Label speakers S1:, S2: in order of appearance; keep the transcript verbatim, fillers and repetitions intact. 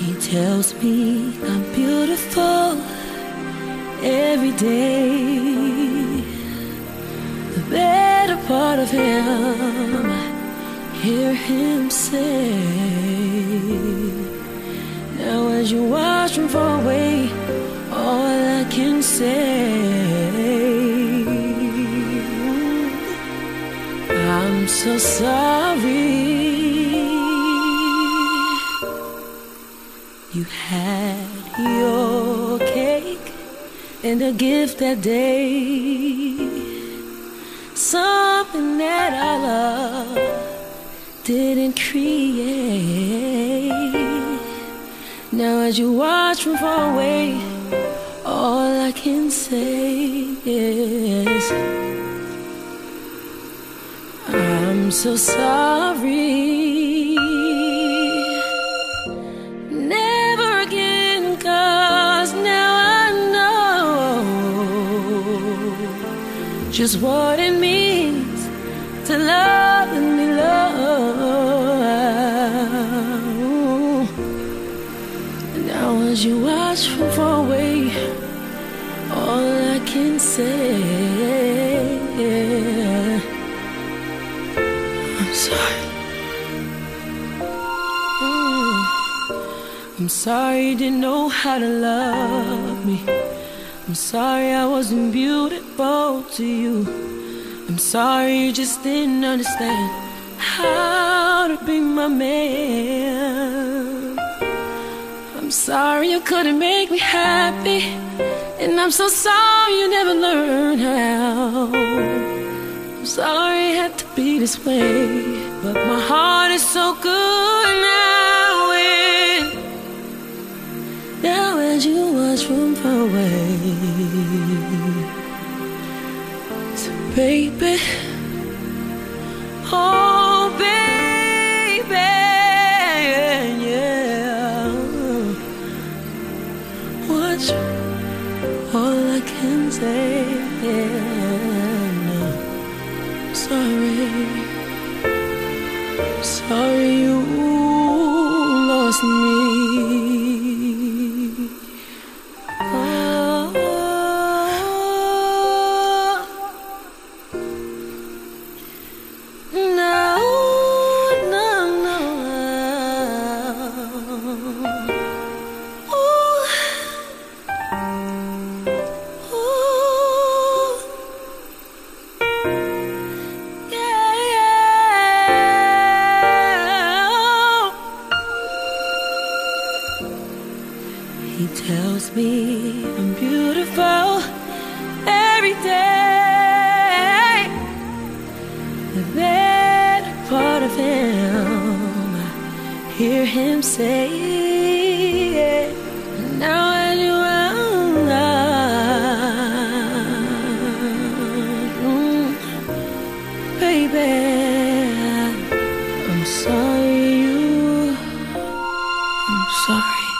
S1: He tells me I'm beautiful every day. The better part of him, I hear him say. Now as you watch from far away, all I can say, I'm so sorry. You had your cake and a gift that day, something that our love didn't create. Now as you watch from far away, all I can say is I'm so sorry. Never again, 'cause now I know just what it means to love and be loved. Now as you watch from far away, all I can say, I'm sorry. Mm. I'm sorry you didn't know how to love me. I'm sorry I wasn't beautiful to you. I'm sorry you just didn't understand how to be my man. I'm sorry you couldn't make me happy, and I'm so sorry you never learned how. I'm sorry it had to be this way, but my heart is so good now. And now as you watch from far away, so baby, oh baby, yeah, watch. All I can say is no. Sorry, sorry you lost me. Oh, no, no, no. Ooh. He tells me I'm beautiful every day. The better part of him, I hear him say. Now as you are, baby, I'm sorry you, I'm sorry.